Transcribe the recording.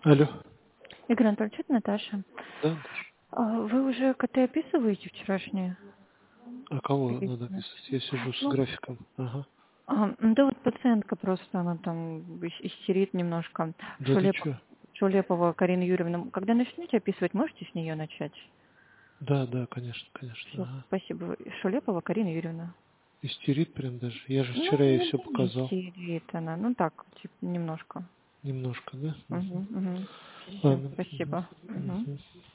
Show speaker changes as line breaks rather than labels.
Алло.
Игорь Анатольевич, это Наташа.
Да, Наташа?
Вы уже КТ описываете вчерашние?
А кого надо писать? Я сижу с
Ну,
графиком. Ага.
да вот пациентка просто, она там истерит немножко.
Да ты чё?
Шулепова Карина Юрьевна. Когда начнете описывать, можете с нее начать?
Да, да, конечно,
Все,
конечно. Ага.
спасибо. Шулепова Карина Юрьевна.
Истерит прям даже. Я же вчера ей
Ну,
все
не
показал.
истерит она. Ну так, типа, немножко.
Немножко, да?
Угу. Все,
Ладно.
спасибо. Угу.
Мгм.